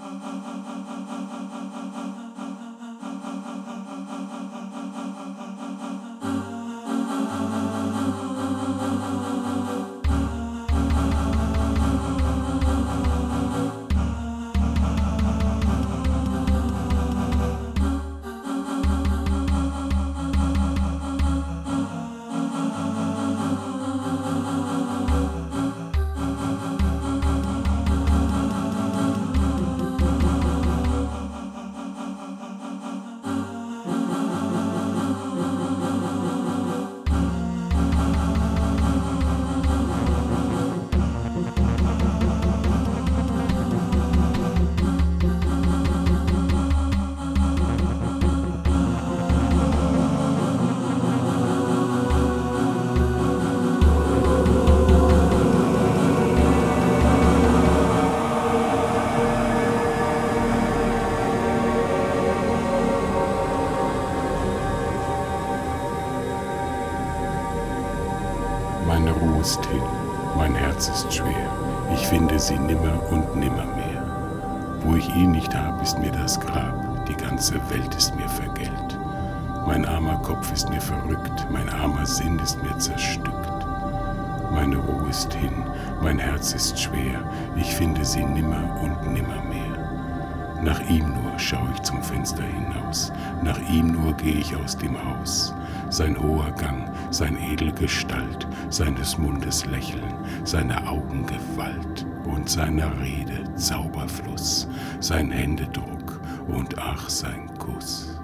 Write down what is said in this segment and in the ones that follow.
Meine Ruhe ist hin, mein Herz ist schwer, ich finde sie nimmer und nimmermehr. Wo ich ihn nicht hab, ist mir das Grab, die ganze Welt ist mir vergällt. Mein armer Kopf ist mir verrückt, mein armer Sinn ist mir zerstückt. Meine Ruhe ist hin, mein Herz ist schwer, ich finde sie nimmer und nimmermehr. Nach ihm nur schau ich zum Fenster hinaus, nach ihm nur geh ich aus dem Haus. Sein hoher Gang, sein edel Gestalt, seines Mundes Lächeln, seiner Augen Gewalt und seiner Rede Zauberfluss, sein Händedruck und ach sein Kuss.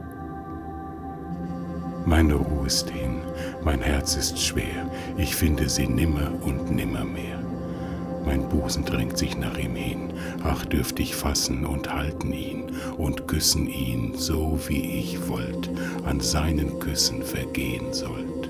Meine Ruhe ist hin, mein Herz ist schwer, ich finde sie nimmer und nimmermehr. Mein Busen drängt sich nach ihm hin, ach dürft ich fassen und halten ihn und küssen ihn, so wie ich wollt, an seinen Küssen vergehen sollt.